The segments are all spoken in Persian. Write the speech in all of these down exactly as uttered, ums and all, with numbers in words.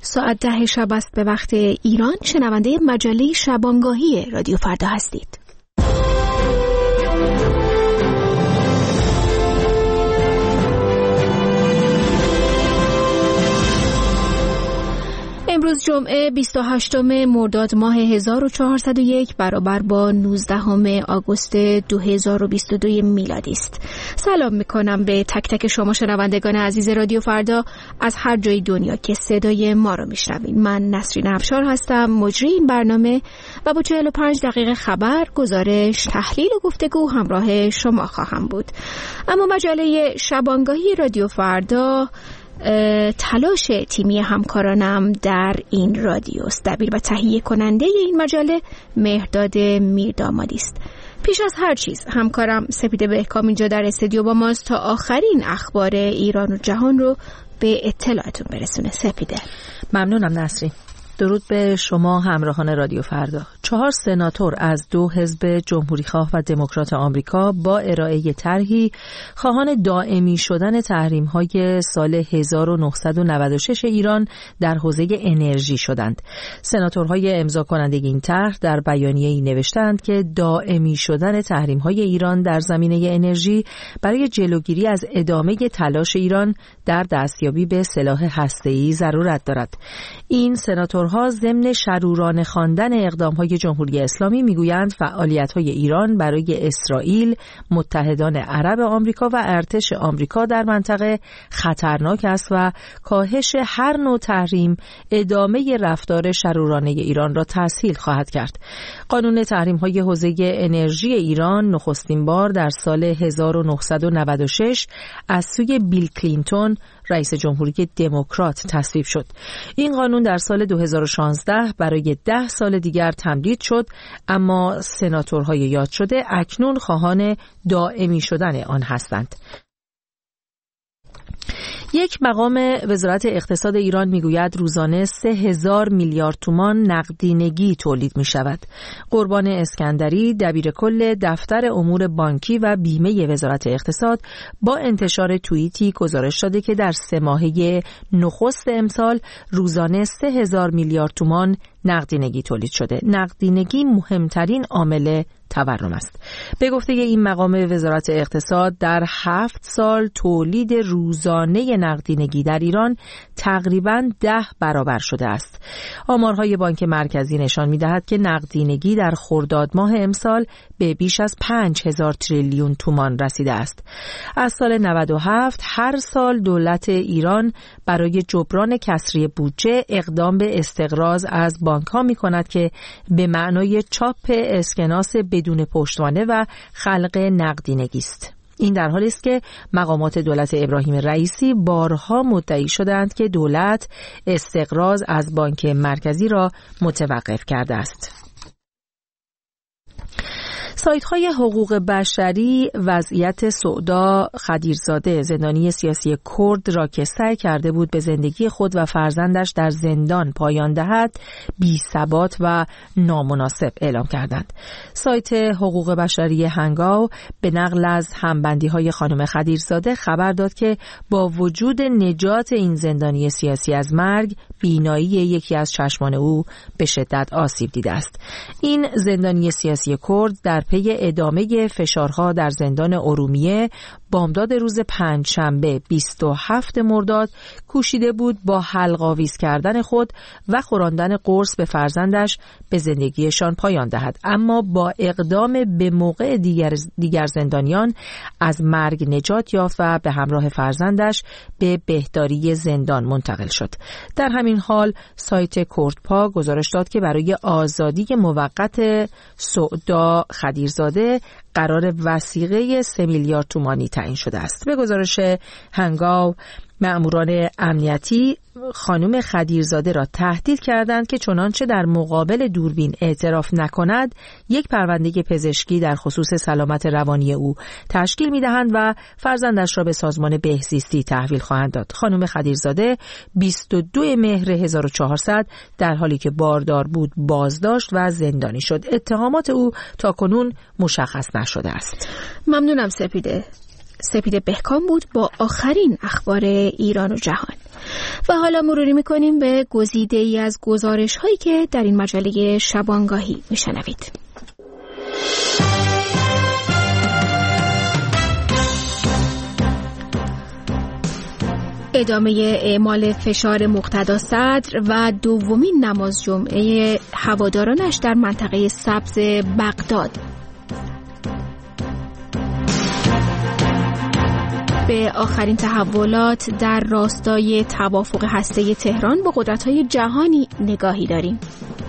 ساعت ده شب است به وقت ایران. شنونده مجله شبانگاهی رادیو فردا هستید. امروز جمعه بیست و هشتم مرداد ماه هزار و چهارصد و یک برابر با نوزدهم آگوست دو هزار و بیست و دو میلادی است. سلام میکنم به تک تک شما شنوندگان عزیز رادیو فردا از هر جای دنیا که صدای ما رو میشنوین. من نسرین افشار هستم، مجری این برنامه و با چهل و پنج دقیقه خبر، گزارش، تحلیل و گفتگو همراه شما خواهم بود. اما مجله شبانگاهی رادیو فردا تلاش تیمی همکارانم در این رادیو است. دبیر و تهیه کننده این مجله مهرداد میردامادی است. پیش از هر چیز همکارم سپیده بهکام اینجا در استودیو با ماست تا آخرین اخبار ایران و جهان رو به اطلاعتون برسونه. سپیده. ممنونم نسرین. درود به شما همراهان رادیو فردا. چهار سناتور از دو حزب جمهوریخواه و دموکرات آمریکا با ارائه طرحی خواهان دائمی شدن تحریم‌های سال هزار و نهصد و نود و شش ایران در حوزه انرژی شدند. سناتورهای امضا کننده این طرح در بیانیه‌ای نوشتند که دائمی شدن تحریم‌های ایران در زمینه انرژی برای جلوگیری از ادامه تلاش ایران در دستیابی به سلاح هسته‌ای ضرورت دارد. این سناتور ها ضمن شرورانه خواندن اقدام‌های جمهوری اسلامی میگویند فعالیت‌های ایران برای اسرائیل، متحدان عرب آمریکا و ارتش آمریکا در منطقه خطرناک است و کاهش هر نوع تحریم ادامه رفتار شرورانه ایران را تسهیل خواهد کرد. قانون تحریم‌های حوزه انرژی ایران نخستین بار در سال هزار و نهصد و نود و شش از سوی بیل کلینتون رئیس جمهوری دموکرات تصویب شد. این قانون در سال دو هزار و شانزده برای ده سال دیگر تمدید شد، اما سناتورهای یاد شده اکنون خواهان دائمی شدن آن هستند. یک مقام وزارت اقتصاد ایران میگوید روزانه سه هزار میلیارد تومان نقدینگی تولید می شود. قربان اسکندری دبیر کل دفتر امور بانکی و بیمه وزارت اقتصاد با انتشار توییتی گزارش داده که در سه ماهه نخست امسال روزانه سه هزار میلیارد تومان نقدینگی تولید شده. نقدینگی مهمترین عامل تورم است. به گفته این مقام وزارت اقتصاد در هفت سال تولید روزانه نقدینگی در ایران تقریباً ده برابر شده است. آمارهای بانک مرکزی نشان می‌دهد که نقدینگی در خرداد ماه امسال به بیش از پنج هزار تریلیون تومان رسیده است. از سال نود و هفت هر سال دولت ایران برای جبران کسری بودجه اقدام به استقراض از بانک‌ها می‌کند که به معنای چاپ اسکناس بدون پشتوانه و خلق نقدینگی است. این در حالی است که مقامات دولت ابراهیم رئیسی بارها مدعی شدند که دولت استقراض از بانک مرکزی را متوقف کرده است. سایت‌های حقوق بشری وضعیت سعدا خدیرزاده، زندانی سیاسی کرد را که سعی کرده بود به زندگی خود و فرزندش در زندان پایان دهد، بی‌ثبات و نامناسب اعلام کردند. سایت حقوق بشری هنگاو به نقل از همبندی‌های خانم خدیرزاده خبر داد که با وجود نجات این زندانی سیاسی از مرگ، بینایی یکی از چشمان او به شدت آسیب دیده است. این زندانی سیاسی کرد در پی ادامه فشارها در زندان ارومیه بامداد روز پنجشنبه بیست و هفتم مرداد کوشیده بود با حلق آویز کردن خود و خوراندن قرص به فرزندش به زندگیشان پایان دهد، اما با اقدام به موقع دیگر, دیگر زندانیان از مرگ نجات یافت و به همراه فرزندش به بهداری زندان منتقل شد. در همین حال سایت کردپا گزارش داد که برای آزادی موقت سعدا خدیرزاده قرار وثیقه سه میلیارد تومانی تعیین شده است. به گزارش هنگاو مأموران امنیتی خانم خدیرزاده را تهدید کردند که چنانچه در مقابل دوربین اعتراف نکند یک پرونده پزشکی در خصوص سلامت روانی او تشکیل می‌دهند و فرزندش را به سازمان بهزیستی تحویل خواهند داد. خانم خدیرزاده بیست و دو مهر هزار و چهارصد در حالی که باردار بود بازداشت و زندانی شد. اتهامات او تاکنون مشخص نشده است. ممنونم سپیده. سپید بهکام بود با آخرین اخبار ایران و جهان. و حالا مروری میکنیم به گزیده ای از گزارش هایی که در این مجله شبانگاهی میشنوید. ادامه اعمال فشار مقتدا صدر و دومین نماز جمعه هوادارانش در منطقه سبز بغداد. به آخرین تحولات در راستای توافق هسته‌ای تهران با قدرت‌های جهانی نگاهی داریم.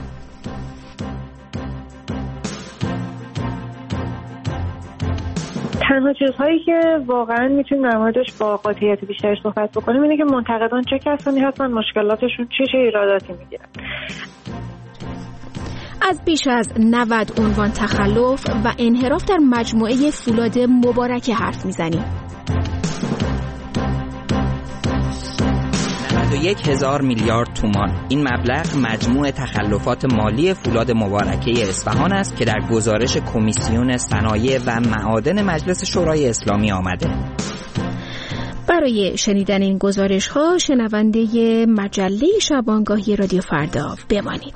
تنها چیزهایی که واقعا میتونیم در موردش با قاطعیت بیشتری صحبت بکنیم اینه که منتقدان چه کسانی هستن، مشکلاتشون چه چه ایراداتی میگیرن. از بیش از نود عنوان تخلف و انحراف در مجموعه فولاد مبارکه حرف میزنیم. نود و یک هزار میلیارد تومان، این مبلغ مجموع تخلفات مالی فولاد مبارکه اصفهان است که در گزارش کمیسیون صنایع و معادن مجلس شورای اسلامی آمده. برای شنیدن این گزارش ها شنونده مجله شبانگاهی رادیو فردا بمانید.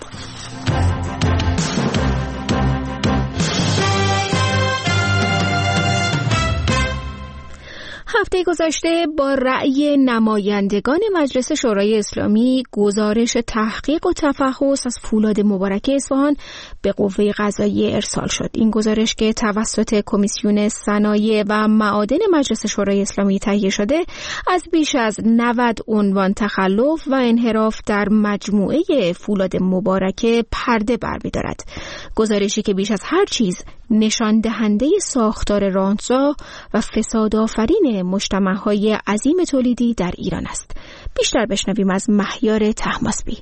هفته گذشته با رأی نمایندگان مجلس شورای اسلامی گزارش تحقیق و تفحص از فولاد مبارکه اصفهان به قوه قضاییه ارسال شد. این گزارش که توسط کمیسیون صنایع و معادن مجلس شورای اسلامی تهیه شده از بیش از نود عنوان تخلف و انحراف در مجموعه فولاد مبارکه پرده برمی‌دارد. گزارشی که بیش از هر چیز نشان دهنده ساختار رانت‌زا و فساد آفرین مجتمع‌های عظیم تولیدی در ایران است. بیشتر بشنویم از مهیار طهماسبی.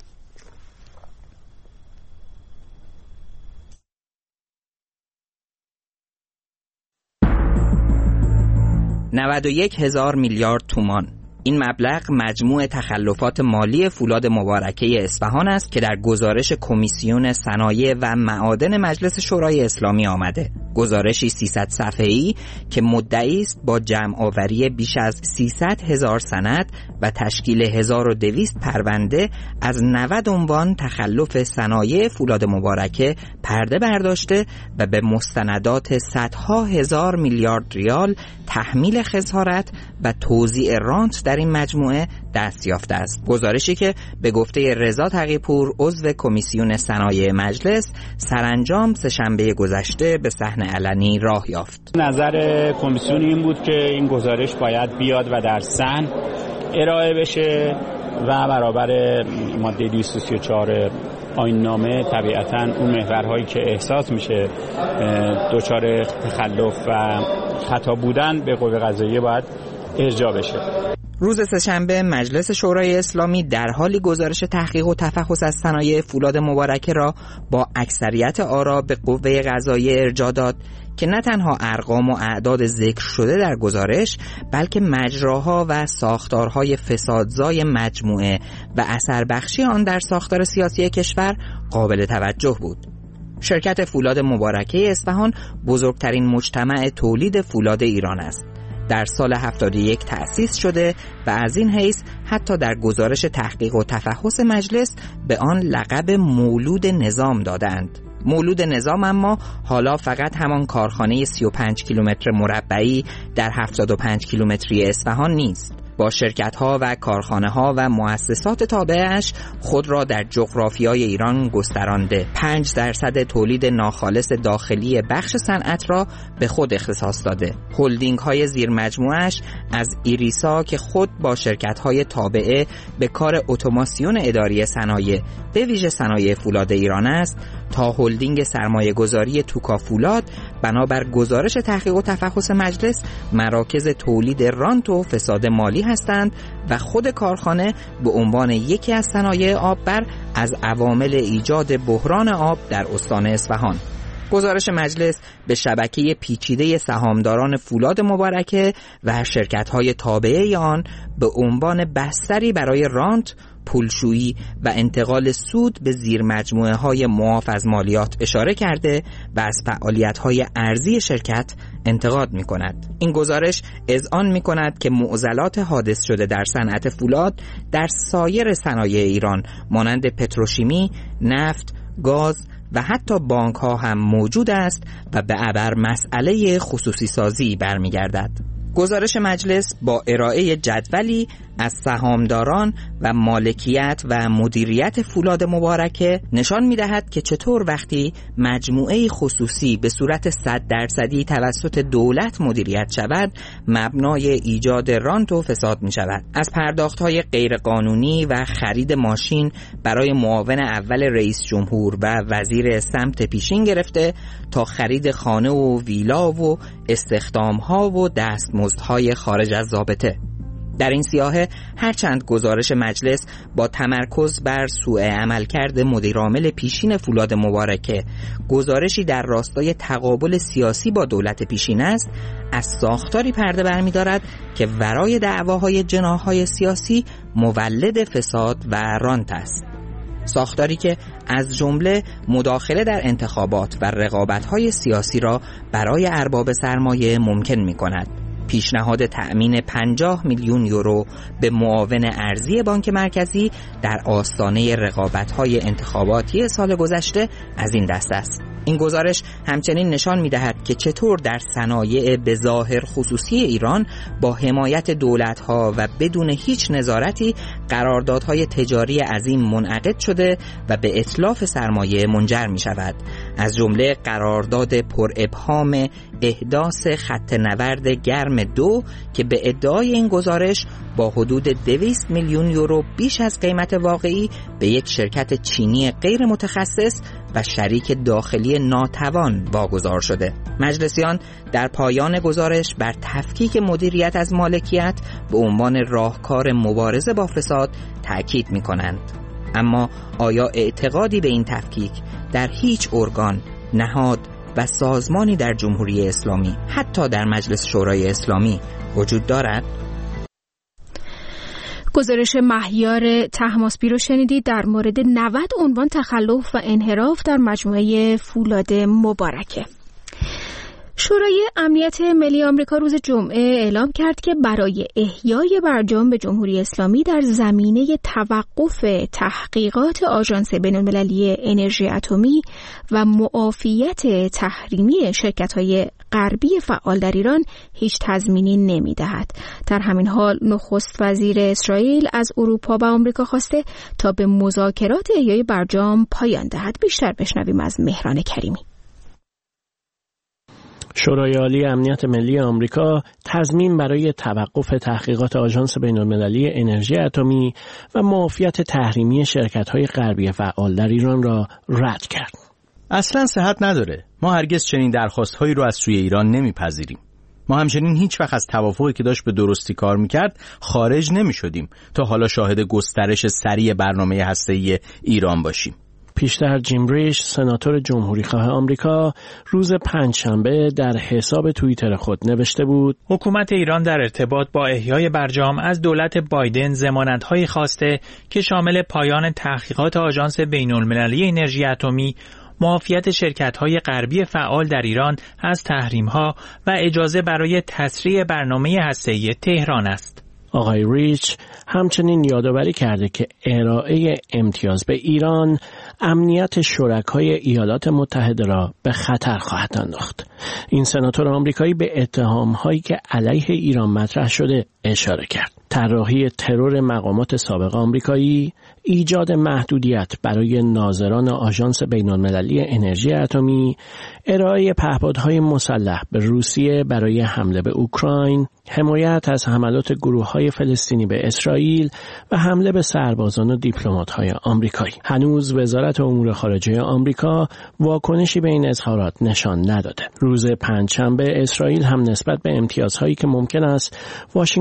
نود و یک هزار میلیارد تومان، این مبلغ مجموع تخلفات مالی فولاد مبارکه اصفهان است که در گزارش کمیسیون صنایع و معادن مجلس شورای اسلامی آمده. گزارشی سیصد صفحه‌ای که مدعی است با جمع آوری بیش از سیصد هزار سند و تشکیل هزار و دویست پرونده از نود عنوان تخلف صنایع فولاد مبارکه پرده برداشته و به مستندات صدها هزار میلیارد ریال تحمیل خسارت و توزیع رانت در این مجموعه دست یافته است. گزارشی که به گفته رضا تقی‌پور عضو کمیسیون صنایع مجلس سرانجام سه‌شنبه گذشته به صحن علنی راه یافت. نظر کمیسیون این بود که این گزارش باید بیاد و در صحن ارائه بشه و برابر ماده دویست و سی و چهار آیین‌نامه طبیعتاً اون محورهایی که احساس میشه دچار تخلف و خطا بودن به قوه قضاییه باید ارجاع بشه. روز سه‌شنبه مجلس شورای اسلامی در حالی گزارش تحقیق و تفحص از صنایع فولاد مبارکه را با اکثریت آرا به قوه قضاییه ارجاع داد که نه تنها ارقام و اعداد ذکر شده در گزارش بلکه مجراها و ساختارهای فسادزای مجموعه و اثر بخشی آن در ساختار سیاسی کشور قابل توجه بود. شرکت فولاد مبارکه اصفهان بزرگترین مجتمع تولید فولاد ایران است. در سال هفتاد و یک تأسیس شده و از این حیث حتی در گزارش تحقیق و تفحص مجلس به آن لقب مولود نظام دادند. مولود نظام اما حالا فقط همان کارخانه سی و پنج کیلومتر مربعی در هفتاد و پنج کیلومتری اصفهان نیست. با شرکت‌ها و کارخانه‌ها و مؤسسات تابعش خود را در جغرافیای ایران گسترانده. پنج درصد تولید ناخالص داخلی بخش صنعت را به خود اختصاص داده. هلدینگ‌های زیر مجموعش از ایریسا که خود با شرکت‌های تابعه به کار اتوماسیون اداری صنایع به ویژه صنایع فولاد ایران است تا هلدینگ سرمایه‌گذاری توکا فولاد بنابر گزارش تحقیق و تفحص مجلس مراکز تولید رانت و فساد مالی هستند و خود کارخانه به عنوان یکی از صنایع آببر از عوامل ایجاد بحران آب در استان اصفهان. گزارش مجلس به شبکه پیچیده سهامداران فولاد مبارکه و شرکت‌های تابعه آن به عنوان بستری برای رانت، پولشویی و انتقال سود به زیر مجموعه های معاف از مالیات اشاره کرده و از فعالیت های ارزی شرکت انتقاد می کند. این گزارش اذعان می کند که معضلات حادث شده در صنعت فولاد در سایر صنایع ایران مانند پتروشیمی، نفت، گاز و حتی بانک ها هم موجود است و به عبر مسئله خصوصی سازی برمیگردد. گزارش مجلس با ارائه جدولی از سهامداران و مالکیت و مدیریت فولاد مبارکه نشان می‌دهد که چطور وقتی مجموعه خصوصی به صورت صد درصدی توسط دولت مدیریت شود مبنای ایجاد رانت و فساد می‌شود. از پرداخت‌های غیرقانونی و خرید ماشین برای معاون اول رئیس جمهور و وزیر سمت پیشین گرفته تا خرید خانه و ویلا و استخدام‌ها و دستمزدهای خارج از ضابطه. در این سیاحه هرچند گزارش مجلس با تمرکز بر سوء عملکرد مدیرعامل پیشین فولاد مبارکه گزارشی در راستای تقابل سیاسی با دولت پیشین است، از ساختاری پرده برمی‌دارد که ورای دعواهای جناح‌های سیاسی مولد فساد و رانت است. ساختاری که از جمله مداخله در انتخابات و رقابت‌های سیاسی را برای ارباب سرمایه ممکن می‌کند. پیشنهاد تأمین پنجاه میلیون یورو به معاون ارزی بانک مرکزی در آستانه رقابت‌های انتخاباتی سال گذشته از این دست است. این گزارش همچنین نشان می‌دهد که چطور در صنایع به ظاهر خصوصی ایران با حمایت دولت‌ها و بدون هیچ نظارتی قراردادهای تجاری عظیم منعقد شده و به اتلاف سرمایه منجر می‌شود. از جمله قرارداد پر ابهام احداث خط نورد گرم دو که به ادعای این گزارش با حدود دویست میلیون یورو بیش از قیمت واقعی به یک شرکت چینی غیر متخصص و شریک داخلی ناتوان واگذار شده. مجلسیان در پایان گزارش بر تفکیک مدیریت از مالکیت به عنوان راهکار مبارزه با فساد تأکید می کنند. اما آیا اعتقادی به این تفکیک در هیچ ارگان، نهاد و سازمانی در جمهوری اسلامی، حتی در مجلس شورای اسلامی وجود دارد؟ گزارش مهیار طهماسبی رو شنیدید در مورد نود عنوان تخلف و انحراف در مجموعه فولاد مبارکه. شورای امنیت ملی آمریکا روز جمعه اعلام کرد که برای احیای برجام به جمهوری اسلامی در زمینه توقف تحقیقات آژانس بین‌المللی انرژی اتمی و معافیت تحریمی شرکت‌های غربی فعال در ایران هیچ تضمینی نمی‌دهد. در همین حال نخست وزیر اسرائیل از اروپا و آمریکا خواسته تا به مذاکرات احیای برجام پایان دهد. بیشتر بشنویم از مهران کریمی. شورای عالی امنیت ملی آمریکا تضمین برای توقف تحقیقات آژانس بین‌المللی انرژی اتمی و معافیت تحریمی شرکت‌های غربی فعال در ایران را رد کرد. اصلاً صحت نداره. ما هرگز چنین درخواست‌هایی رو از سوی ایران نمیپذیریم. ما همچنین هیچ وقت از توافقی که داشت به درستی کار میکرد خارج نمیشدیم تا حالا شاهد گسترش سریع برنامه هسته‌ای ایران باشیم. پیشتر جیم ریش سناتور جمهوریخواه آمریکا روز پنجشنبه در حساب توییتر خود نوشته بود: حکومت ایران در ارتباط با احیای برجام از دولت بایدن ضمانت‌هایی خواسته که شامل پایان تحقیقات آژانس بین‌المللی انرژی اتمی، معافیت شرکت‌های غربی فعال در ایران از تحریم‌ها و اجازه برای تسریع برنامه هسته‌ای تهران است. آقای ریچ همچنین یادآوری کرده که ارائه امتیاز به ایران امنیت شرکای ایالات متحده را به خطر خواهد انداخت. این سناتور آمریکایی به اتهام‌هایی که علیه ایران مطرح شده اشاره کرد. طراحی ترور مقامات سابق آمریکایی، ایجاد محدودیت برای ناظران آژانس بین‌المللی انرژی اتمی، ارائه پهپادهای مسلح به روسیه برای حمله به اوکراین، حمایت از حملات گروه‌های فلسطینی به اسرائیل و حمله به سربازان و دیپلمات‌های آمریکایی. هنوز وزارت امور خارجه آمریکا واکنشی به این اظهارات نشان نداده. روز پنجشنبه اسرائیل هم نسبت به امتیازهایی که ممکن است واشنگتن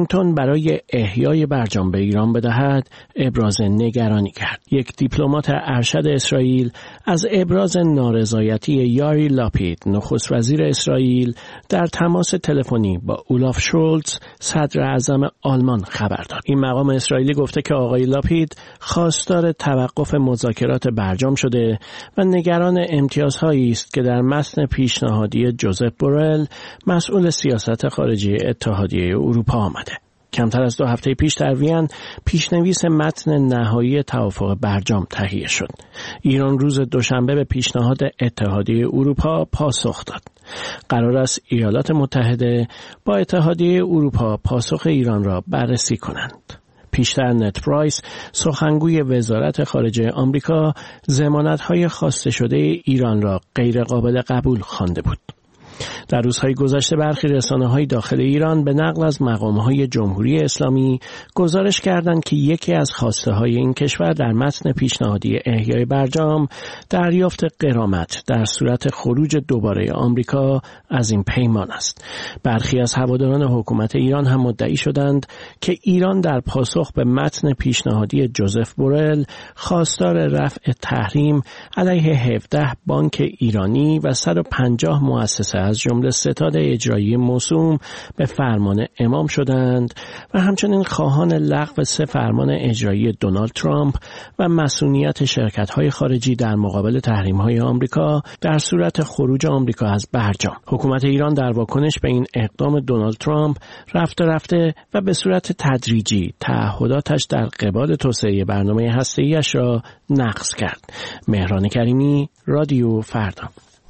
واشنگتن برای احیای برجام به ایران بدهد ابراز نگرانی کرد. یک دیپلمات ارشد اسرائیل از ابراز نارضایتی یاری لاپید، نخست وزیر اسرائیل، در تماس تلفنی با اولاف شولتز، صدر اعظم آلمان خبر داد. این مقام اسرائیلی گفته که آقای لاپید خواستار توقف مذاکرات برجام شده و نگران امتیازهایی است که در متن پیشنهادی جوزف بورل، مسئول سیاست خارجی اتحادیه اروپا آمده. کمتر از دو هفته پیش در وین پیشنویس متن نهایی توافق برجام تهیه شد. ایران روز دوشنبه به پیشنهاد اتحادیه اروپا پاسخ داد. قرار است ایالات متحده با اتحادیه اروپا پاسخ ایران را بررسی کنند. پیشتر نت پرایس، سخنگوی وزارت خارجه آمریکا، ضمانت‌های خواسته شده ایران را غیر قابل قبول خوانده بود. در روزهای گذشته برخی رسانه‌های داخل ایران به نقل از مقام‌های جمهوری اسلامی گزارش کردند که یکی از خواسته‌های این کشور در متن پیشنهادی احیای برجام دریافت غرامت در صورت خروج دوباره آمریکا از این پیمان است. برخی از هواداران حکومت ایران هم مدعی شدند که ایران در پاسخ به متن پیشنهادی جوزف بورل خواستار رفع تحریم علیه هفده بانک ایرانی و صد و پنجاه مؤسسه از جمله ستاد اجرایی موسوم به فرمان امام شدند و همچنین خواهان لغو سه فرمان اجرایی دونالد ترامپ و مصونیت شرکت‌های خارجی در مقابل تحریم‌های آمریکا در صورت خروج آمریکا از برجام. حکومت ایران در واکنش به این اقدام دونالد ترامپ رفته رفته و به صورت تدریجی تعهداتش در قبال توسعه برنامه هسته‌ایش را نقض کرد. مهران کریمی، رادیو فردا.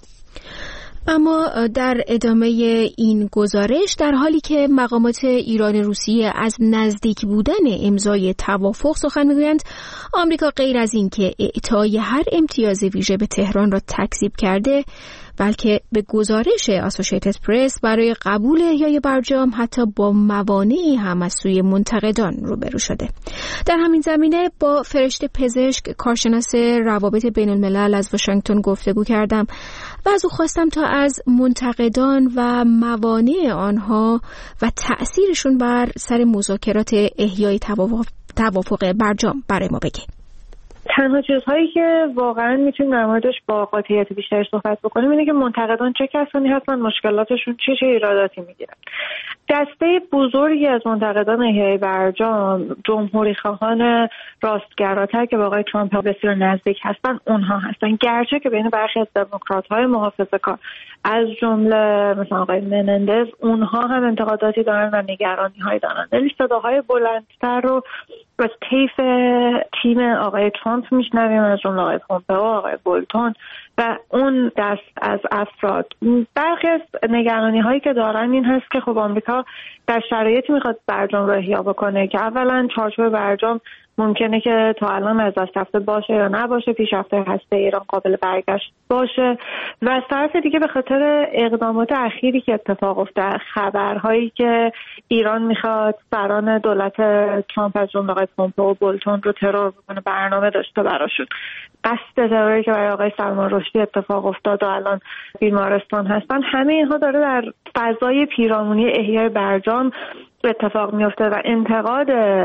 اما در ادامه این گزارش، در حالی که مقامات ایران روسیه از نزدیک بودن امضای توافق سخن میگویند، آمریکا غیر از این که اعطای هر امتیاز ویژه به تهران را تکذیب کرده، بلکه به گزارش اسوسییتد پرس برای قبول احیای برجام حتی با موانعی هم از سوی منتقدان روبرو شده. در همین زمینه با فرشته پزشک، کارشناس روابط بین الملل از واشنگتن گفتگو کردم و از او خواستم تا از منتقدان و موانع آنها و تأثیرشون بر سر مذاکرات احیای توافق برجام برای ما بگه. تنها چیزهایی که واقعا میتونیم در موردش با قاطعیت بیشتر صحبت بکنیم اینه که منتقدان چه کسانی هستن، مشکلاتشون چه چه ایراداتی میگیرن. دسته بزرگی از منتقدان احیای برجام جمهوری خواهان راستگراتر که با آقای ترامپ بسیار نزدیک هستن اونها هستن، گرچه که بین برخی از دموکرات‌های محافظه‌کار از جمله مثلا آقای منندز اونها هم انتقاداتی دارن و نگرانی‌هایی دارن. ولی صداهای بلندتر رو از طیف تیم آقای ترامپ میشنویم، از جمله آقای پومپئو، آقای بولتون و اون دست از افراد. برخی از نگرانی هایی که دارن این هست که خب آمریکا در شرایطی میخواد برجام رو احیا بکنه که اولا چارچوب برجام ممکنه که تا الان از دست رفته باشه یا نباشه، پیشرفت هسته ایران قابل برگشت باشه و از طرف دیگه به خاطر اقدامات اخیری که اتفاق افتاد، خبرهایی که ایران میخواد سران دولت ترامپ از جمله آقای پومپئو و بولتون رو ترور بکنه، برنامه داشته براشون، قصد تروری که برای آقای سلمان رشدی اتفاق افتاد و الان بیمارستان هستن، همه اینها داره در فضای پیرامونی احیای برجام اتفاق میفته و انتقاد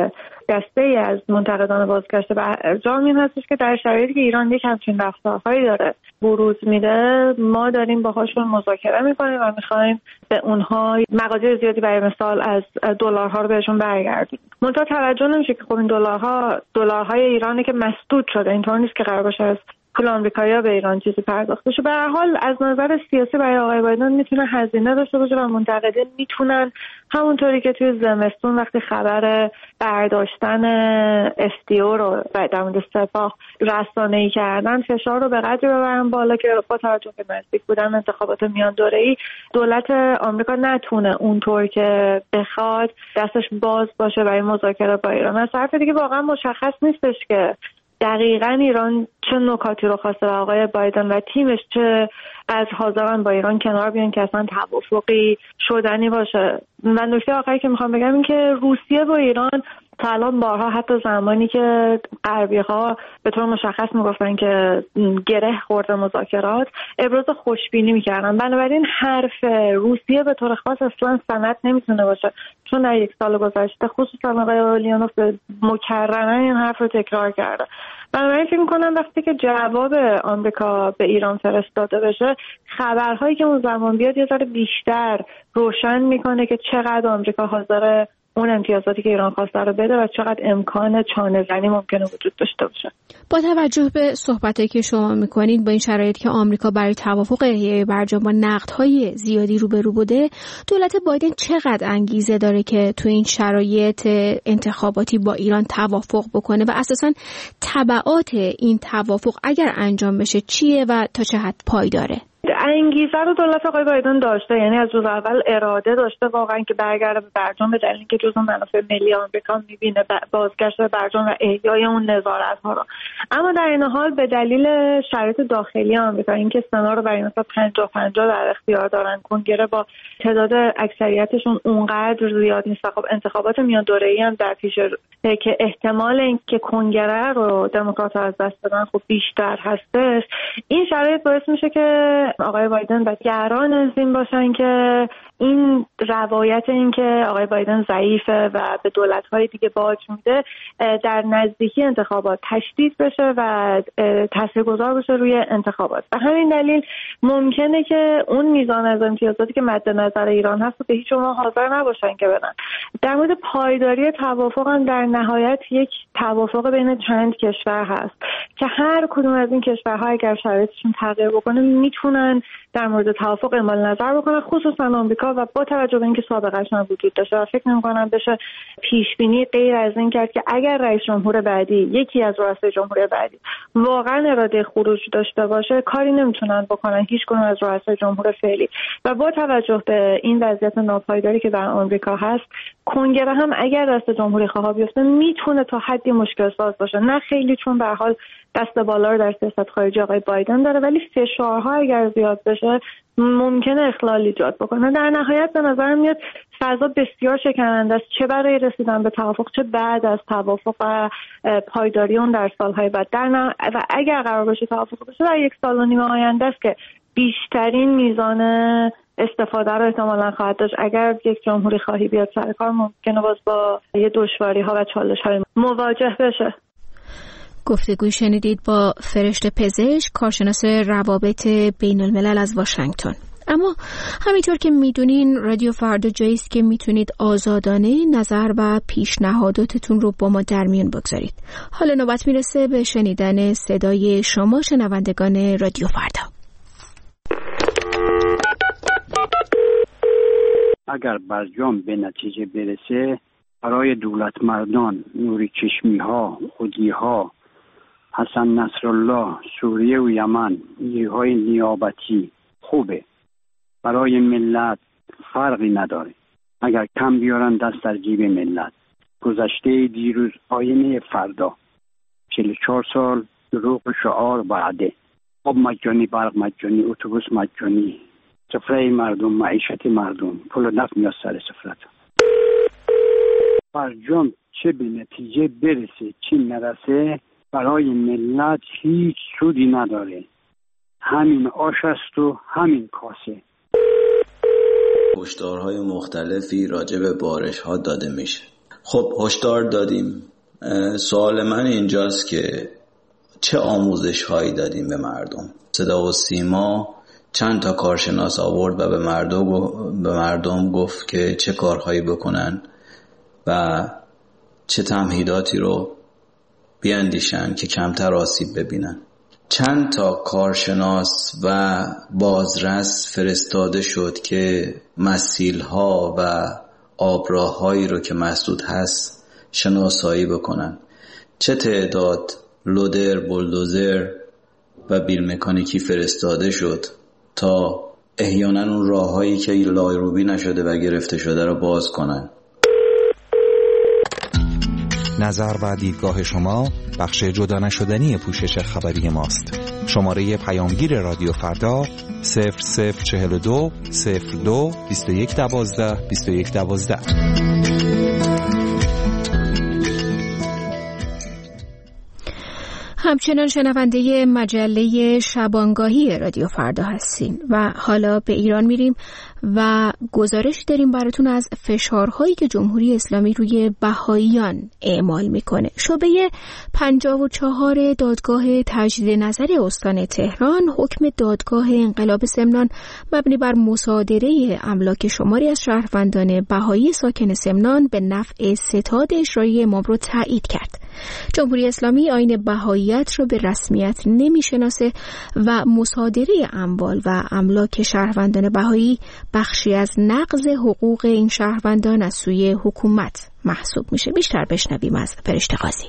دسته ای از منتقدان بازگشت برجام این هستش که در شرایطی که ایران یک همچین رفتارهایی داره بروز میده، ما داریم باهاشون مذاکره میکنیم و میخوایم به اونها مقادیر زیادی برای مثال از دلارها رو بهشون برگردیم. منتها توجه نمیشه که خب این دلارها دلارهای ایرانه که مسدود شده، اینطور نیست که قرار باشه از پول آمریکایی‌ها به ایران چیزی پرداخت بشه. به هر حال از نظر سیاسی برای آقای بایدن میتونه هزینه داشته باشه و منتقدین میتونن همونطوری که توی زمستون وقتی خبر برداشتن اف دی او رو در مورد سپاه رسانه‌ای کردن، فشار رو به قدری ببرن بالا که با توجه به نزدیک بودن انتخابات میان دوره‌ای دولت آمریکا نتونه اونطور که بخواد دستش باز باشه برای مذاکره با ایران. از طرف دیگه واقعا مشخص نیستش که دقیقاً ایران چه نکاتی رو خواسته آقای بایدن و تیمش چه از حاضران با ایران کنار بیان که اصلا توافقی شدنی باشه. و نکته آخری که میخوام بگم این که روسیه با ایران تا الان بارها حتی زمانی که غربی‌ها به طور مشخص میگفتن که گره خورده مذاکرات ابراز خوشبینی میکردن. بنابراین حرف روسیه به طور خاص اصلا سند نمیتونه باشه، چون در یک سال گذشته خصوصا آقای اولیانوف مکررن این حرف رو تکرار کرده. بنابراین فکر میکنم وقتی که جواب آمریکا به ایران فرستاده بشه، خبرهایی که اون زمان بیاد یه ذره بیشتر روشن میکنه که چقدر آمریکا حاضر اون امتیازاتی که ایران خواسته رو بده و چقدر امکان چانه زنی ممکنه وجود داشته باشه. با توجه به صحبتی که شما میکنید با این شرایط که آمریکا برای توافق احیای برجام با نقدهای زیادی روبرو بوده، دولت بایدن چقدر انگیزه داره که تو این شرایط انتخاباتی با ایران توافق بکنه و اساساً تبعات این توافق اگر انجام بشه چیه و تا چه حد پایداره؟ انگیزه رو دولت آقای بایدن داشته، یعنی از روز اول اراده داشته واقعا که برگرده به برجام به دلیل اینکه جزو منافع ملی آمریکا میبینه بازگشت به برجام و احیای اون نظارت‌ها رو. اما در این حال به دلیل شرایط داخلی آمریکا، اینکه سنا رو برای مثلا پنجاه پنجاه در اختیار دارن، کنگره با تعداد اکثریتشون اونقدر زیاد نیست، خب انتخابات میان دوره‌ای هم در پیش که احتمال اینکه کنگره رو دموکرات‌ها از دست بدن خب بیشتر هستش. این شرایط باعث میشه که آقای بایدن و گران از این باشن که این روایت این که آقای بایدن ضعیفه و به دولت‌های دیگه باج میده در نزدیکی انتخابات تشدید بشه و تاثیرگذار بشه روی انتخابات. به همین دلیل ممکنه که اون میزان از امتیازاتی که مد نظر ایران هست به هیچ عنوان حاضر نباشن که بدن. در مورد پایداری توافق هم در نهایت یک توافق بین چند کشور هست که هر کدوم از این کشورها اگر شرایطشون تغییر بکنه میتونن در مورد توافق اعمال نظر بکنن، خصوصا آمریکا، و با توجه به اینکه سابقه‌اش هم وجود داشته و فکر نمی‌کنم بشه پیش بینی غیر از این کرد که اگر رئیس جمهور بعدی، یکی از رؤسای جمهوری بعدی واقعا اراده خروج داشته باشه، کاری نمیتونن بکنن هیچ کدوم از رؤسای جمهور فعلی. و با توجه به این وضعیت ناپایداری که در آمریکا هست، کنگره هم اگر رئیس جمهوری خواه بیفته میتونه تا حدی مشکل ساز باشه، نه خیلی چون به هر حال دست بالا رو در سیاست خارجی آقای بایدن داره، ولی فشارها اگر زیاد بشه ممکنه اخلال ایجاد بکنه. در نهایت به نظر میاد فضا بسیار شکننده است، چه برای رسیدن به توافق چه بعد از توافق و پایداری اون در سالهای بعد. در نه... و اگر قرار باشه توافق بشه در یک سال و نیم آینده است که بیشترین میزان استفاده رو احتمالاً خواهد داشت. اگر یک جمهوری خواهی بیاد سر کار ممکنه باز با یه دشواری ها و چالش های مواجه بشه. گفتگوی شنیدید با فرشته پزشک، کارشناس روابط بین الملل از واشنگتن. اما همینطور که میدونین رادیو فردا جایی است که میتونید آزادانه نظر و پیشنهاداتتون رو با ما در میون بگذارید. حالا نوبت میرسه به شنیدن صدای شما شنوندگان رادیو فردا. اگر برجام به نتیجه برسه، برای دولت مردان، نوری چشمی ها، خودی ها، حسن نصرالله، سوریه و یمن، نیروهای نیابتی خوبه. برای ملت فرقی نداره. اگر کم بیارن دست در جیب ملت. گذشته دیروز آینه فردا. چهل و چهار سال دروغ شعار بعده. آب مجانی، برق مجانی، اتوبوس مجانی، سفره مردم، معیشت مردم، پول و نفت میاد سر سفرت. برجام چه به نتیجه برسه چی نرسه، برای ملت هیچ سودی نداره. همین آش است و همین کاسه. هشدارهای مختلفی راجع به بارش ها داده میشه. خب هشدار دادیم. سوال من اینجاست که چه آموزش هایی دادیم به مردم؟ صدا و سیما چند تا کارشناس آورد و به مردم به مردم گفت که چه کارهایی بکنن و چه تمهیداتی رو بیاندیشن که کمتر آسیب ببینن. چند تا کارشناس و بازرس فرستاده شد که مسیل‌ها و آبراهایی رو که مسدود هست شناسایی بکنن. چه تعداد لودر، بولدوزر و بیل مکانیکی فرستاده شد تا احیانا اون راههایی که لایروبی نشده و گرفته شده رو باز کنن. نظر و دیدگاه شما بخش جدا نشدنی پوشش خبری ماست. شماره پیامگیر رادیو فردا صفر صفر چهل و دو صفر دو بیست و یک دوازده بیست و یک دوازده. همچنان شنونده مجله شبانگاهی رادیو فردا هستین و حالا به ایران میریم و گزارش داریم براتون از فشارهایی که جمهوری اسلامی روی بهائیان اعمال میکنه. شعبه پنجاه و چهار دادگاه تجدید نظر استان تهران حکم دادگاه انقلاب سمنان مبنی بر مصادره املاک شماری از شهروندان بهایی ساکن سمنان به نفع ستاد اجرایی امام رو تایید کرد. جمهوری اسلامی آیین بهاییت را به رسمیت نمیشناسه و مصادره اموال و املاک شهروندان بهایی بخشی از نقض حقوق این شهروندان از سوی حکومت محسوب میشه. بیشتر بشنویم از فرشته قاضی.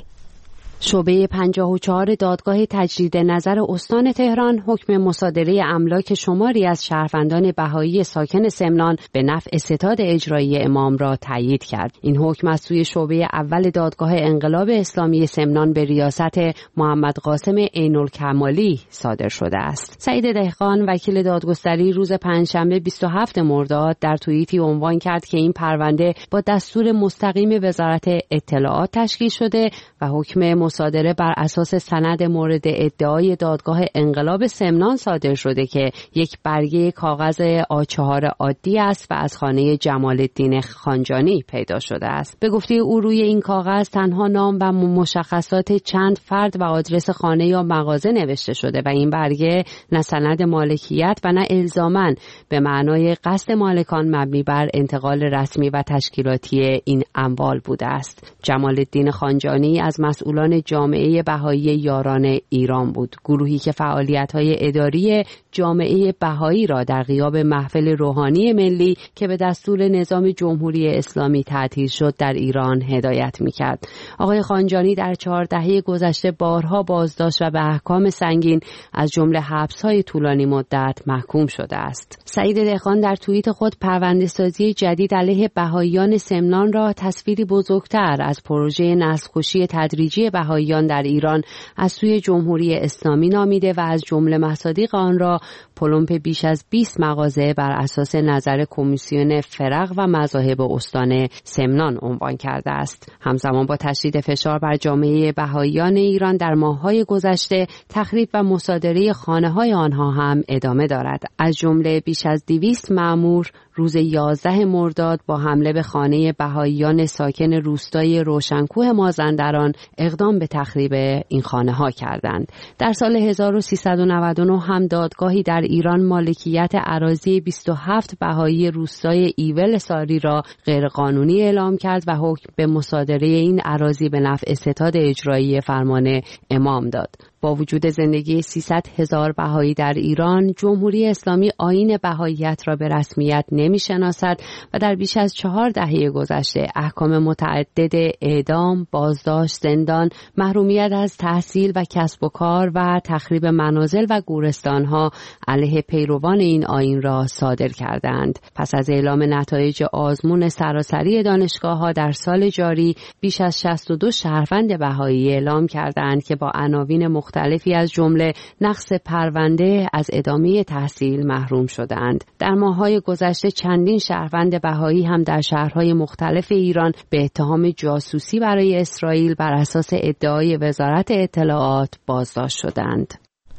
شعبه پنجاه و چهار دادگاه تجدید نظر استان تهران حکم مصادره املاک شماری از شهروندان بهایی ساکن سمنان به نفع ستاد اجرایی امام را تایید کرد. این حکم از سوی شعبه اول دادگاه انقلاب اسلامی سمنان به ریاست محمد قاسم عین‌الکمالی صادر شده است. سعید دهقان وکیل دادگستری روز پنجشنبه بیست و هفتم مرداد در توییتی عنوان کرد که این پرونده با دستور مستقیم وزارت اطلاعات تشکیل شده و حکم مصادره بر اساس سند مورد ادعای دادگاه انقلاب سمنان صادر شده که یک برگه کاغذ آ چهار عادی است و از خانه جمال الدین خانجانی پیدا شده است. به گفته او روی این کاغذ تنها نام و مشخصات چند فرد و آدرس خانه یا مغازه نوشته شده و این برگه نه سند مالکیت و نه الزاماً به معنای قصد مالکان مبنی بر انتقال رسمی و تشکیلاتی این اموال بوده است. جمال الدین خانجانی از مسئولان جامعه بهایی یاران ایران بود، گروهی که فعالیت‌های اداری جامعه بهایی را در غیاب محفل روحانی ملی که به دستور نظام جمهوری اسلامی تعطیل شد در ایران هدایت می‌کرد. آقای خانجانی در چهار دهه گذشته بارها بازداشت و به احکام سنگین از جمله حبس‌های طولانی مدت محکوم شده است. سعید دهقان در توییت خود پرونده‌سازی جدید علیه بهاییان سمنان را تصویری بزرگتر از پروژه نسل‌کشی تدریجی بهاییان در ایران از سوی جمهوری اسلامی نامیده و از جمله مصادیق آن را پلمپ بیش از بیست مغازه بر اساس نظر کمیسیون فرق و مذاهب استان سمنان عنوان کرده است. همزمان با تشدید فشار بر جامعه بهاییان ایران در ماه‌های گذشته، تخریب و مصادره خانه‌های آنها هم ادامه دارد. از جمله بیش از دویست مأمور روز یازده مرداد با حمله به خانه بهاییان ساکن روستای روشنکوه مازندران اقدام به تخریب این خانه‌ها کردند. در سال هزار و سیصد و نود و نه هم دادگاهی در ایران مالکیت اراضی بیست و هفت بهایی روستای ایول ساری را غیرقانونی اعلام کرد و حکم به مصادره این اراضی به نفع ستاد اجرایی فرمان امام داد. با وجود زندگی سیصد هزار بهایی در ایران، جمهوری اسلامی آیین بهاییت را به رسمیت نمی‌شناسد و در بیش از چهار دهه گذشته احکام متعدد اعدام، بازداشت، زندان، محرومیت از تحصیل و کسب و کار و تخریب منازل و گورستان‌ها علیه پیروان این آیین را صادر کردند. پس از اعلام نتایج آزمون سراسری دانشگاه‌ها در سال جاری، بیش از شصت و دو شهروند بهایی اعلام کردند که با عناوین مختلفی از جمله نقص پرونده از ادامه تحصیل محروم شدند. در ماه‌های گذشته چندین شهروند بهایی هم در شهرهای مختلف ایران به اتهام جاسوسی برای اسرائیل بر اساس ادعای وزارت اطلاعات بازداشت شدند.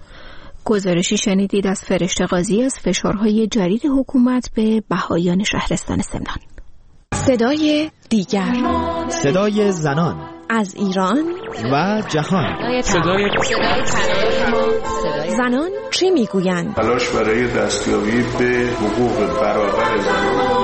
گزارشی شنیدید از فرشته قاضی از فشارهای جدید حکومت به بهاییان شهرستان سمنان. صدای دیگر، صدای زنان از ایران و جهان. صدای زنان چی میگویند؟ تلاش برای دستیابی به حقوق برابر زنان.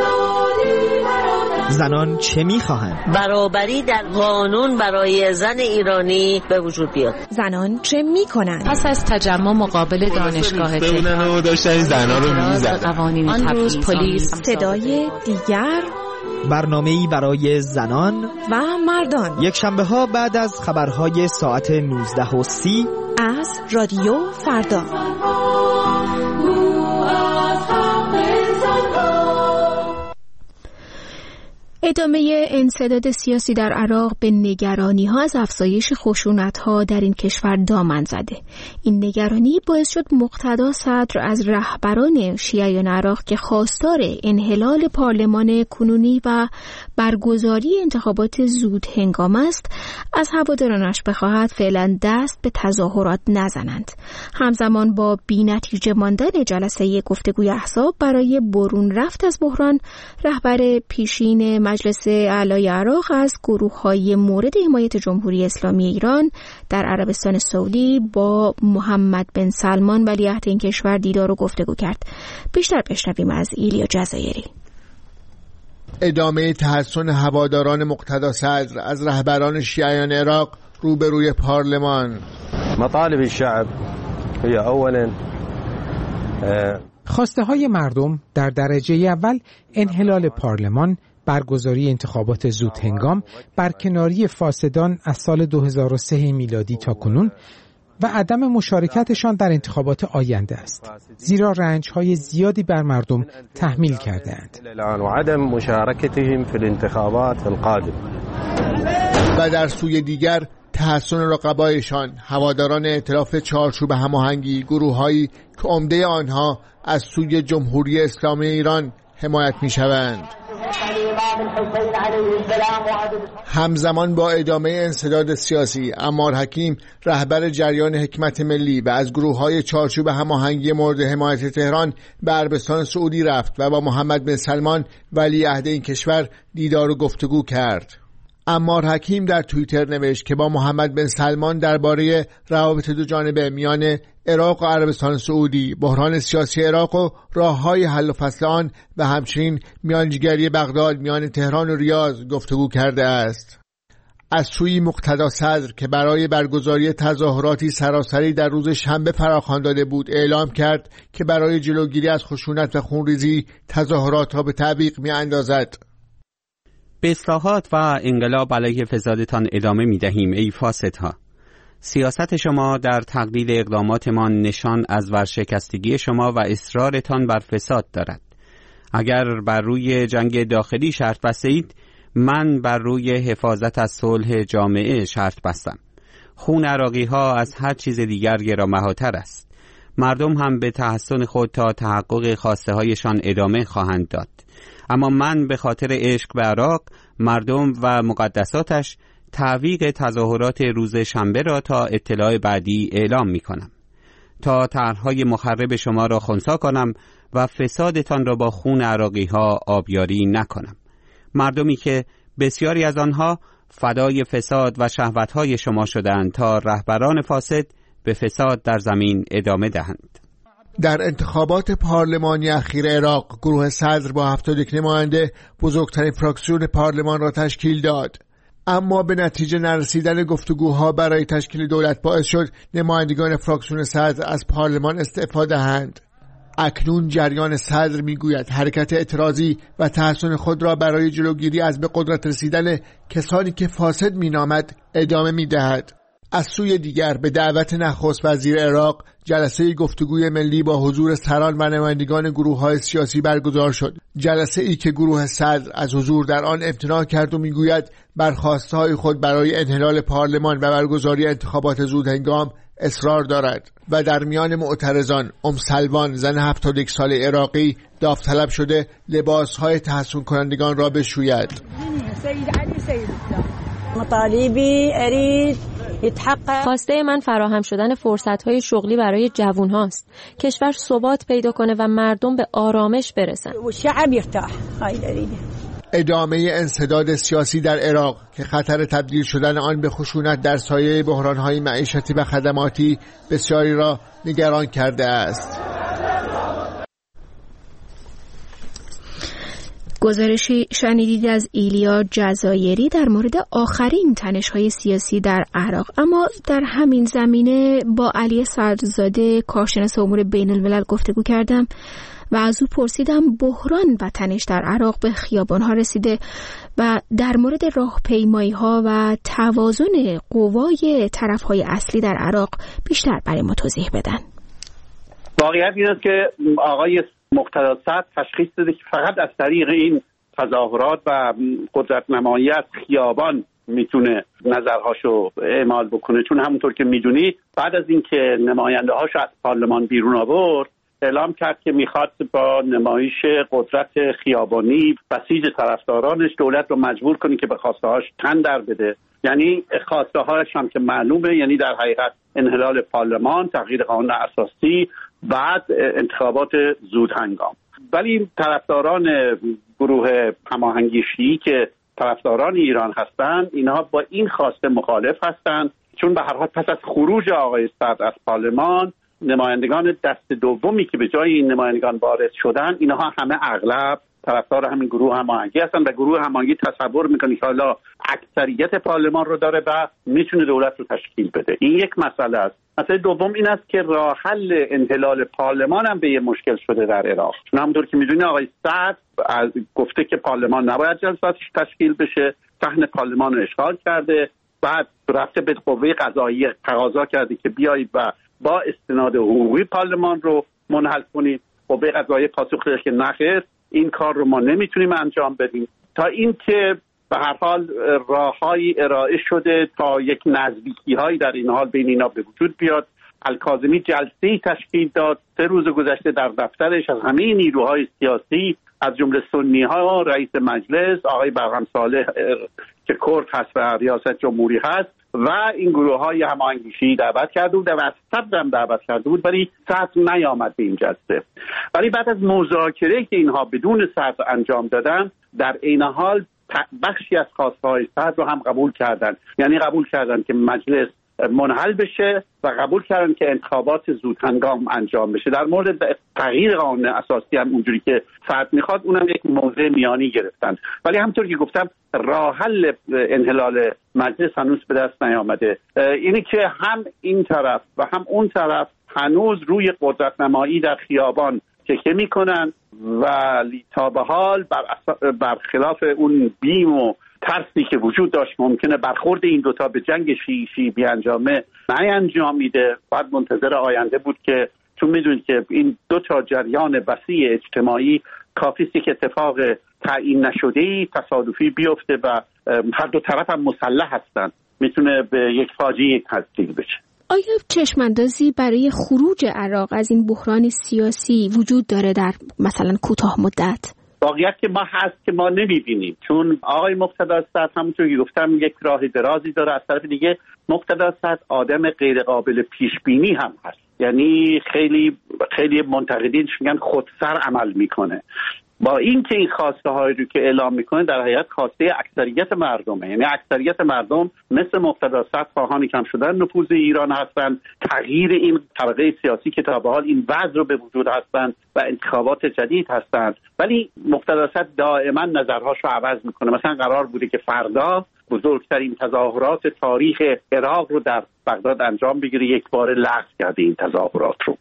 زنان چه میخواهند؟ برابری در قانون برای زن ایرانی به وجود بیاد. زنان چه میکنند؟ پس از تجمع مقابل دانشگاه تهران داشتن زنان رو میزدن. آن روز پلیس. صدای دیگر، برنامه‌ای برای زنان و مردان، یک شنبه ها بعد از خبرهای ساعت نوزده و سی از رادیو فردا. ادامه انسداد سیاسی در عراق به نگرانی ها از افزایش خشونت ها در این کشور دامن زده. این نگرانی باعث شد مقتدا صدر از رهبران شیعیان عراق که خواستار انحلال پارلمان کنونی و برگزاری انتخابات زود هنگام است، از هوادارانش بخواهد فعلا دست به تظاهرات نزنند. همزمان با بی‌نتیجه ماندن جلسه گفتگوی احزاب برای برون رفت از بحران، رهبر پیشین مجلس اعلای عراق از گروه‌های مورد حمایت جمهوری اسلامی ایران در عربستان سعودی با محمد بن سلمان ولیعهد این کشور دیدار و گفتگو کرد. بیشتر بشنویم از ایلیا جزایری. ادامه تحسن هواداران مقتدا صدر از رهبران شیعیان عراق روبروی پارلمان. مطالب الشعب هي اولا خواسته های مردم در درجه اول انحلال پارلمان، برگزاری انتخابات زود هنگام، برکناری فاسدان از سال دو هزار و سه میلادی تا کنون و عدم مشارکتشان در انتخابات آینده است، زیرا رنج‌های زیادی بر مردم تحمیل کرده‌اند. و عدم مشارکتهم فی الانتخابات القادمه. و در سوی دیگر تحسن رقبایشان، هواداران ائتلاف چارچوب هماهنگی، گروه‌هایی که عمده آنها از سوی جمهوری اسلامی ایران حمایت می‌شوند. همزمان با ادامه انسداد سیاسی، عمار حکیم رهبر جریان حکمت ملی و از گروه‌های چارچوب هماهنگی مورد حمایت تهران به عربستان سعودی رفت و با محمد بن سلمان ولیعهد این کشور دیدار و گفتگو کرد. عمار حکیم در توییتر نوشت که با محمد بن سلمان درباره روابط دو جانبه میان عراق و عربستان سعودی، بحران سیاسی عراق و راه‌های حل و فصل آن و همچنین میانجیگری بغداد میان تهران و ریاض گفتگو کرده است. از سوی مقتدا صدر که برای برگزاری تظاهراتی سراسری در روز شنبه فراخوان داده بود، اعلام کرد که برای جلوگیری از خشونت و خونریزی تظاهرات را به تعویق می‌اندازد. به اصلاحات و انقلاب علیه فسادتان ادامه می دهیم ای فاسدها. سیاست شما در تقلید اقداماتمان نشان از ورشکستگی شما و اصرارتان بر فساد دارد. اگر بر روی جنگ داخلی شرط بستید، من بر روی حفاظت از صلح جامعه شرط بستم. خون عراقی ها از هر چیز دیگر گرانبهاتر است. مردم هم به تحسن خود تا تحقق خواسته هایشان ادامه خواهند داد. اما من به خاطر عشق به عراق، مردم و مقدساتش تعویق تظاهرات روز شنبه را تا اطلاع بعدی اعلام می کنم، تا طرح‌های مخرب شما را خنثی کنم و فسادتان را با خون عراقی ها آبیاری نکنم. مردمی که بسیاری از آنها فدای فساد و شهوت‌های شما شدند تا رهبران فاسد به فساد در زمین ادامه دهند. در انتخابات پارلمانی اخیر عراق، گروه صدر با هفتاد و یک نماینده بزرگترین فراکسیون پارلمان را تشکیل داد. اما به نتیجه نرسیدن گفتگوها برای تشکیل دولت باعث شد نمایندگان فراکسیون صدر از پارلمان استعفا دهند. اکنون جریان صدر میگوید حرکت اعتراضی و تحسن خود را برای جلوگیری از به قدرت رسیدن کسانی که فاسد مینامد ادامه میدهد. از سوی دیگر به دعوت نخست وزیر عراق جلسه گفتگوی ملی با حضور سران و نمایندگان گروه‌های سیاسی برگزار شد. جلسه ای که گروه صدر از حضور در آن امتناع کرد و میگوید بر خواسته‌های خود برای انحلال پارلمان و برگزاری انتخابات زود هنگام اصرار دارد. و در میان معترضان ام سلوان، زن هفتاد و یک ساله عراقی، داوطلب شده لباس‌های تحسین کنندگان را بشوید. مطالبی اريد خواسته من فراهم شدن فرصت‌های شغلی برای جوان هاست. کشور ثبات پیدا کنه و مردم به آرامش برسن. ادامه انسداد سیاسی در عراق که خطر تبدیل شدن آن به خشونت در سایه بحران‌های معیشتی و خدماتی بسیاری را نگران کرده است. گزارشی شنیدید از ایلیا جزایری در مورد آخرین تنش‌های سیاسی در عراق. اما در همین زمینه با علی صدرزاده، کارشناس امور بین الملل گفتگو کردم و از او پرسیدم بحران و تنش در عراق به خیابان‌ها رسیده و در مورد راهپیمایی‌ها و توازن قوای طرف‌های اصلی در عراق بیشتر برای ما توضیح بدن. واقعیت این است که آقای مقتدا صدر تشخیص داده که فقط از طریق این تظاهرات و قدرت نمایی از خیابان میتونه نظرهاشو اعمال بکنه، چون همونطور که میدونید بعد از اینکه نماینده هاشو از پارلمان بیرون آورد اعلام کرد که میخواد با نمایش قدرت خیابانی بسیج طرفدارانش دولت رو مجبور کنه که به خواسته هاش تن در بده. یعنی خواسته هاش هم که معلومه، یعنی در حقیقت انحلال پارلمان، تغییر قانون اساسی، بعد انتخابات زود هنگام. ولی طرفداران گروه هماهنگی شیعی که طرفداران ایران هستند، اینها با این خواسته مخالف هستند، چون به هر حال پس از خروج آقای صدر از پارلمان نمایندگان دست دومی که به جای این نمایندگان وارد شدن، اینها همه اغلب طرفدار همین گروه هماهنگی هستن و گروه هماهنگی تصور میکنه که حالا اکثریت پارلمان رو داره و میتونه دولت رو تشکیل بده. این یک مسئله است. مسئله دوم این است که راه حل انحلال پارلمان هم به یه مشکل شده در عراق. چون همونطور که میدونید آقای صدر گفته که پارلمان نباید جلساتش تشکیل بشه، صحن پارلمان رو اشغال کرده، بعد رفته به قوه قضاییه تقاضا کرده که بیایید و با استناد حقوقی پارلمان رو منحل کنید. قوه قضاییه پاسخ داد که نخیر، این کار رو ما نمیتونیم انجام بدیم، تا اینکه به هر حال راههایی ارائه شده تا یک نزدیکی‌هایی در این حال بین اینا به وجود بیاد. الکاظمی جلسه‌ای تشکیل داد سه روز گذشته در دفترش از همه نیروهای سیاسی، از جمله سنی‌ها، رئیس مجلس آقای برهم صالح که کرد هست و ریاست جمهوری هست و این گروه‌های هماهنگی شیعی دعوت کرده بود و از صدر هم دعوت کرده بود، ولی صدر نیامد به این جلسه. ولی بعد از مذاکره که اینها بدون صدر انجام دادن، در عین حال بخشی از خواسته‌های صدر رو هم قبول کردن. یعنی قبول کردن که مجلس منحل بشه و قبول کردن که انتخابات زود هنگام انجام بشه. در مورد تغییر قانون اساسی هم اونجوری که صدر میخواد، اونم یک موضع میانی گرفتن. ولی همونطور که گفتم راه حل انحلال مجلس هنوز به دست نیامده. اینی که هم این طرف و هم اون طرف هنوز روی قدرت نمایی در خیابان تکیه میکنن و تا به حال بر برخلاف اون بیم و ترسی که وجود داشت ممکنه برخورد این دوتا به جنگ شیعی شیعی بیانجامه نینجام میده. بعد منتظر آینده بود که چون میدونید که این دوتا جریان وسیع اجتماعی کافیستی که اتفاق تعیین نشده‌ای تصادفی بیفته و هر دو طرف هم مسلح هستن، میتونه به یک فاجعه تبدیل بشه. آیا چشماندازی برای خروج عراق از این بحران سیاسی وجود داره در مثلا کوتاه مدت؟ واقعیت که ما هست که ما نمیبینیم، چون آقای مقتدی صدر همونطور که گفتم یک راه درازی داره. از طرف دیگه مقتدی صدر آدم غیر قابل پیش بینی هم هست، یعنی خیلی خیلی منتقدینش میگن خودسر عمل میکنه. با اینکه این خواسته هایی رو که اعلام میکنه در حقیقت خواسته اکثریت مردمه، یعنی اکثریت مردم مثل مقتدی صدر خواهان کم شدن نفوذ ایران هستن، تغییر این طبقه سیاسی که تا به حال این وضع رو به وجود هستن و انتخابات جدید هستن. ولی مقتدی صدر دائما نظرهاش رو عوض میکنه. مثلا قرار بوده که فردا بزرگترین تظاهرات تاریخ عراق رو در بغداد انجام بگیره، یک بار لغو کرده این تظاهرات رو.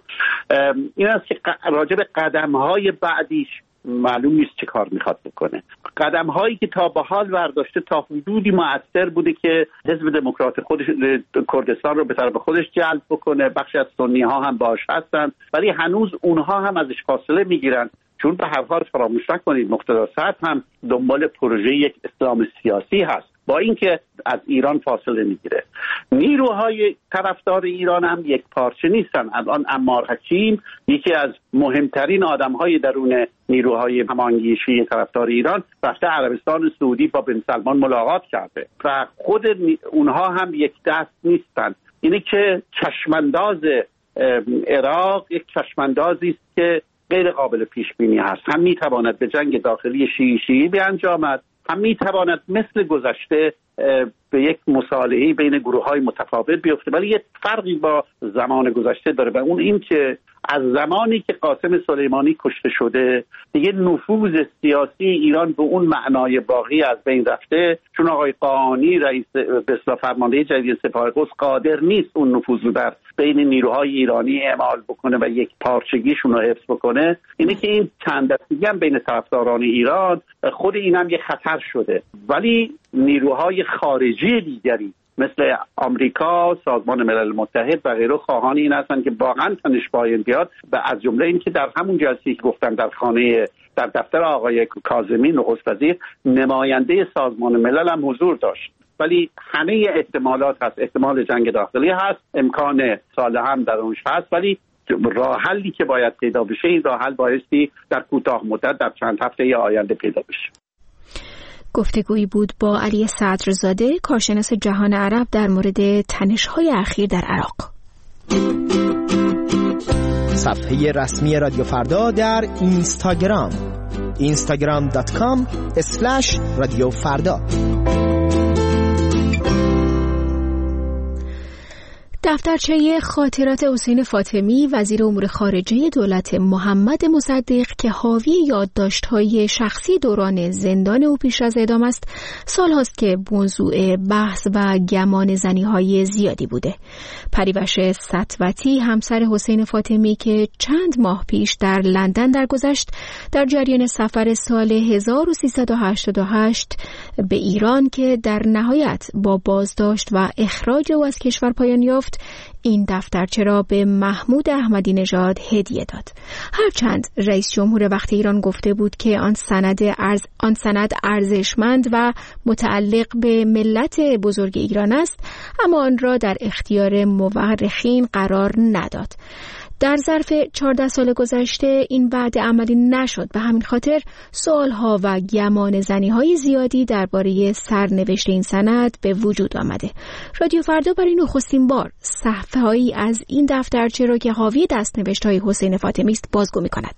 این است که راجع به قدم‌های بعدیش معلوم نیست چه کار میخواد بکنه. قدم هایی که تا به حال برداشته تا حدودی مؤثر بوده که حزب دموکرات خودش کردستان رو به طرف خودش جلب بکنه، بخشی از سنی ها هم باش هستن، ولی هنوز اونها هم ازش فاصله میگیرن، چون به هر حال فراموش نکنید مقتدی صدر هم دنبال پروژه یک اسلام سیاسی هست، با اینکه از ایران فاصله میگیره. نیروهای طرفدار ایران هم یک پارچه نیستن. الان عمار حکیم یکی از مهمترین آدمهای درون نیروهای هماهنگی شیعی طرفدار ایران رفته عربستان سعودی با بن سلمان ملاقات کرده و خود اونها هم یک دست نیستن. اینه که چشمانداز عراق یک چشماندازی است که غیر قابل پیش بینی هست. هم میتواند به جنگ داخلی شیعی شیعی بیانجامد، هم میتواند مثل گذشته به یک مصالحه‌ای بین گروه‌های متفاوت بیفته. ولی یه فرقی با زمان گذشته داره و اون این که از زمانی که قاسم سلیمانی کشته شده دیگه نفوذ سیاسی ایران به اون معنای باقی از بین رفته، چون آقای قاآنی رئیس به اصطلاح فرمانده جدید سپاه قدس قادر نیست اون نفوذ رو در بین نیروهای ایرانی اعمال بکنه و یک پارچگیشون رو حفظ بکنه. اینه که این چند دستگی هم بین طرفداران ایران خود این هم یک خطر شده. ولی نیروهای خارجی دیگری مثل آمریکا، سازمان ملل متحد و غیره خواهان این هستند که واقعا تنش پایین بیاد و از جمله این که در همون جلسه‌ای که گفتم در خانه در دفتر آقای کاظمی نخست وزیر نماینده سازمان ملل هم حضور داشت. ولی همه احتمالات هست، احتمال جنگ داخلی هست، امکان صلح هم در اونش هست، ولی راه حلی که باید پیدا بشه این راه حل بایستی در کوتاه مدت در چند هفته آینده پیدا بشه. گفتگویی بود با علی صدرزاده، کارشناس جهان عرب در مورد تنش‌های اخیر در عراق. صفحه رسمی رادیو فردا در اینستاگرام اینستاگرام دات کام اسلش رادیو فردا. دفترچه خاطرات حسین فاطمی وزیر امور خارجه دولت محمد مصدق که حاوی یادداشت‌های شخصی دوران زندان او پیش از اعدام است، سال‌هاست که موضوع بحث و گمان زنی‌های زیادی بوده. پریوش سطوتی همسر حسین فاطمی که چند ماه پیش در لندن درگذشت، در جریان سفر سال هزار و سیصد و هشتاد و هشت به ایران که در نهایت با بازداشت و اخراج او از کشور پایان یافت، این دفترچه را به محمود احمدی نژاد هدیه داد. هرچند رئیس جمهور وقت ایران گفته بود که آن سند ارز آن سند ارزشمند و متعلق به ملت بزرگ ایران است، اما آن را در اختیار مورخین قرار نداد. در ظرف چهارده سال گذشته این وعده عملی نشد. به همین خاطر سوالها و گمان زنی‌های زیادی درباره سرنوشت این سند به وجود آمده. رادیو فردا برای نخستین بار صفحه‌هایی از این دفترچه را که حاوی دست‌نوشت‌های حسین فاطمی است بازگو می‌کند.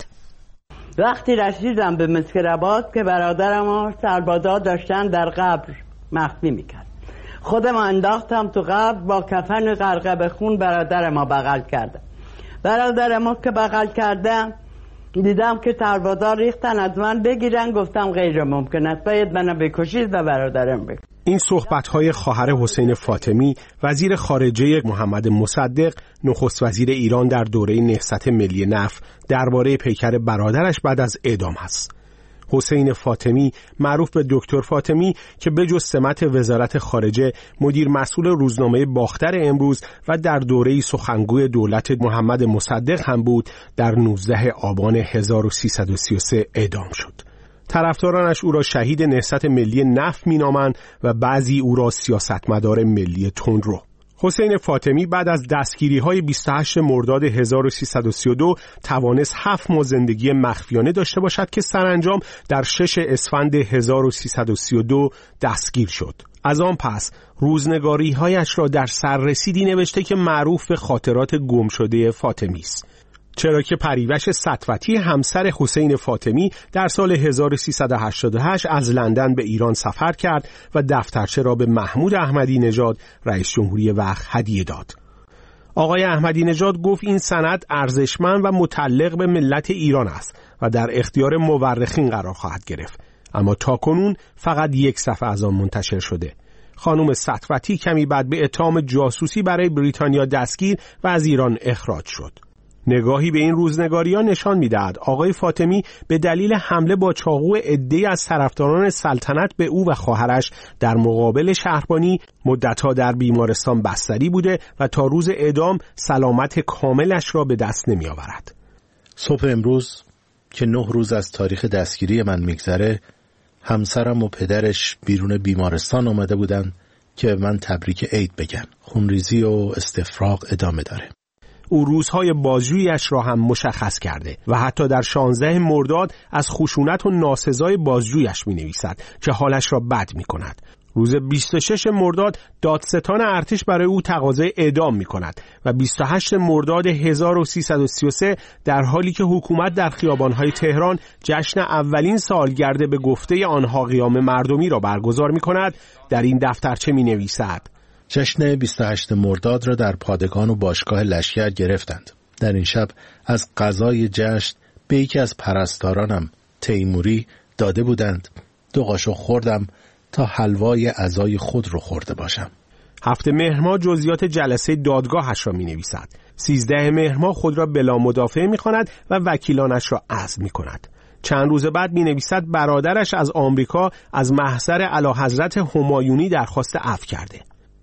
وقتی رسیدم به مسکرآباد که برادرم سربازا داشتن در قبر مخفی می‌کرد، خودم انداختم تو قبر، با کفن غرقه به خون برادرم بغل کردم. برادر ما که بغل کردم دیدم که سربازا ریختن از من بگیرن، گفتم غیر ممکن است، باید منو بکشید و برادرم بکشید. این صحبت‌های خواهر حسین فاطمی وزیر خارجه محمد مصدق نخست وزیر ایران در دوره نهضت ملی نفت درباره پیکر برادرش بعد از اعدام است. حسین فاطمی معروف به دکتر فاطمی که به جز سمت وزارت خارجه مدیر مسئول روزنامه باختر امروز و در دوره سخنگوی دولت محمد مصدق هم بود، در نوزدهم آبان هزار و سیصد و سی و سه اعدام شد. طرفدارانش او را شهید نهضت ملی نفت مینامند و بعضی او را سیاستمدار ملی تندرو. حسین فاطمی بعد از دستگیری‌های بیست و هشتم مرداد هزار و سیصد و سی و دو توانست هفت ماه زندگی مخفیانه داشته باشد که سرانجام در ششم اسفند هزار و سیصد و سی و دو دستگیر شد. از آن پس روزنگاری‌هایش را در سررسیدی نوشته که معروف به خاطرات گمشده فاطمی است. چرا که پریوش سطوتی همسر حسین فاطمی در سال هزار و سیصد و هشتاد و هشت از لندن به ایران سفر کرد و دفترچه را به محمود احمدی نژاد رئیس جمهوری وقت هدیه داد. آقای احمدی نژاد گفت این سند ارزشمند و متعلق به ملت ایران است و در اختیار مورخین قرار خواهد گرفت، اما تاکنون فقط یک صفحه از آن منتشر شده. خانم سطوتی کمی بعد به اتهام جاسوسی برای بریتانیا دستگیر و از ایران اخراج شد. نگاهی به این روزنگاری‌ها نشان می‌دهد آقای فاطمی به دلیل حمله با چاقو عده‌ای از طرفداران سلطنت به او و خواهرش در مقابل شهربانی مدت‌ها در بیمارستان بستری بوده و تا روز اعدام سلامت کاملش را به دست نمی‌آورد. صبح امروز که نه روز از تاریخ دستگیری من می‌گذره، همسرم و پدرش بیرون بیمارستان آمده بودن که من تبریک عید بگن. خونریزی و استفراغ ادامه داره. او روزهای بازجوییش را هم مشخص کرده و حتی در شانزدهم مرداد از خشونت و ناسزای بازجویش می نویسد که حالش را بد می کند. روز بیست و ششم مرداد دادستان ارتش برای او تقاضای اعدام می کند و بیست و هشتم مرداد هزار و سیصد و سی و سه در حالی که حکومت در خیابانهای تهران جشن اولین سالگرد به گفته آنها قیام مردمی را برگزار می کند، در این دفترچه می نویسد: جشن بیست و هشتم مرداد را در پادگان و باشگاه لشکر گرفتند. در این شب از غذای جشن به یکی از پرستارانم تیموری داده بودند. دو قاشق خوردم تا حلوای عزای خود رو خورده باشم. هفته مهر ماه جزئیات جلسه دادگاهش را می نویسد. سیزده مهر ماه خود را بلا مدافع می کند و وکیلانش را عزل می کند. چند روز بعد می نویسد برادرش از آمریکا از محضر اعلیحضرت همایونی درخواست عفو کرده.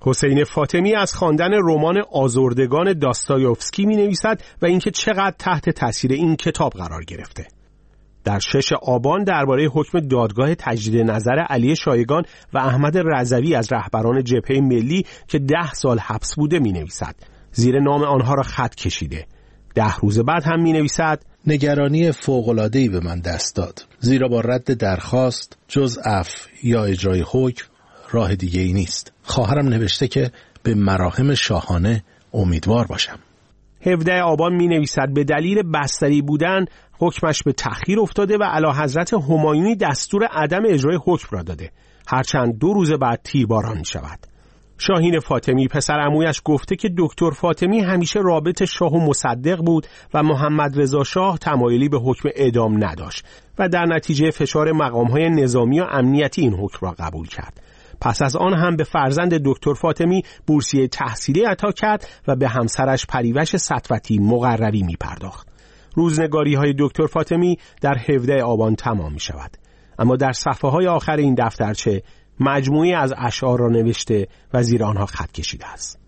حسین فاطمی از خواندن رمان آزردگان داستایوفسکی می نویسد و اینکه چقدر تحت تاثیر این کتاب قرار گرفته. در شش آبان درباره حکم دادگاه تجدید نظر علی شایگان و احمد رضوی از رهبران جبهه ملی که ده سال حبس بوده می نویسد. زیر نام آنها را خط کشیده. ده روز بعد هم می نویسد نگرانی فوق‌العاده‌ای به من دست داد، زیرا با رد درخواست جز عفو یا اجرای حکم راه دیگه ای نیست. خواهرم نوشته که به مراهم شاهانه امیدوار باشم. هفدهم آبان می نویسد به دلیل بستری بودن حکمش به تأخیر افتاده و اعلیحضرت همایونی دستور عدم اجرای حکم را داده، هرچند دو روز بعد تیرباران می شود. شاهین فاطمی پسر عمویش گفته که دکتر فاطمی همیشه رابط شاه و مصدق بود و محمد رضا شاه تمایلی به حکم اعدام نداشت و در نتیجه فشار مقام‌های نظامی و امنیتی این حکم را قبول کرد. پس از آن هم به فرزند دکتر فاطمی بورسیه تحصیلی عطا کرد و به همسرش پریوش سطوتی مقرری می پرداخت. روزنگاری های دکتر فاطمی در هفدهم آبان تمام می شود. اما در صفحه های آخر این دفترچه مجموعی از اشعار را نوشته و زیر آنها خط کشیده است.